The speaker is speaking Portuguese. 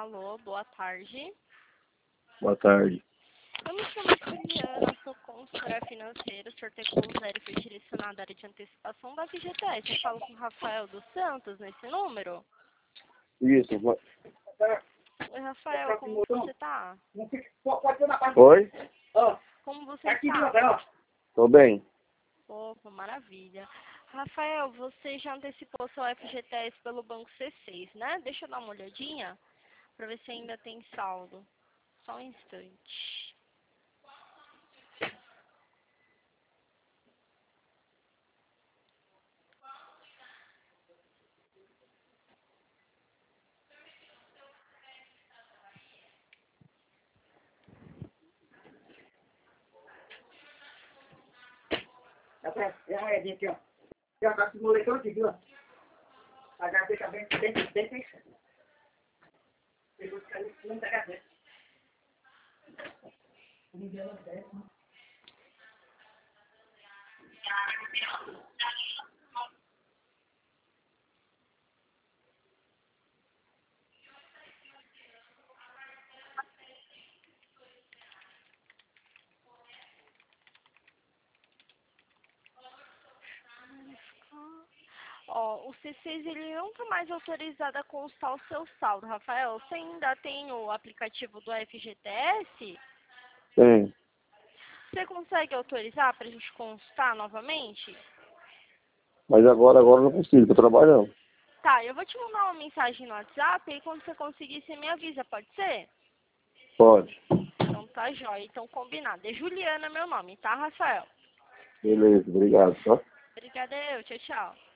Alô, boa tarde. Boa tarde. Eu me chamo Juliana, sou consultora financeira, o senhor tem como zero foi direcionado à área de antecipação da FGTS. Eu falo com o Rafael dos Santos nesse número. Isso. Oi, Rafael, como você tá? Oi? Como você está? Tô bem. Opa, maravilha. Rafael, você já antecipou seu FGTS pelo Banco C6, né? Deixa eu dar uma olhadinha para ver se ainda tem saldo. Só um instante. É uma moedinha aqui, ó. Já tá esse moletom aqui, viu? A gaveta bem fechada. Pegou os caras em cima da gaveta. Ó, o C6 ele não está mais autorizado a constar o seu saldo, Rafael. Você ainda tem o aplicativo do FGTS? Tem. Você consegue autorizar para a gente constar novamente? Mas agora eu não consigo, tô trabalhando. Tá, eu vou te mandar uma mensagem no WhatsApp e quando você conseguir, você me avisa, pode ser? Pode. Então tá jóia, então combinado. É Juliana meu nome, tá, Rafael? Beleza, obrigado, tá? Obrigada, tchau, tchau.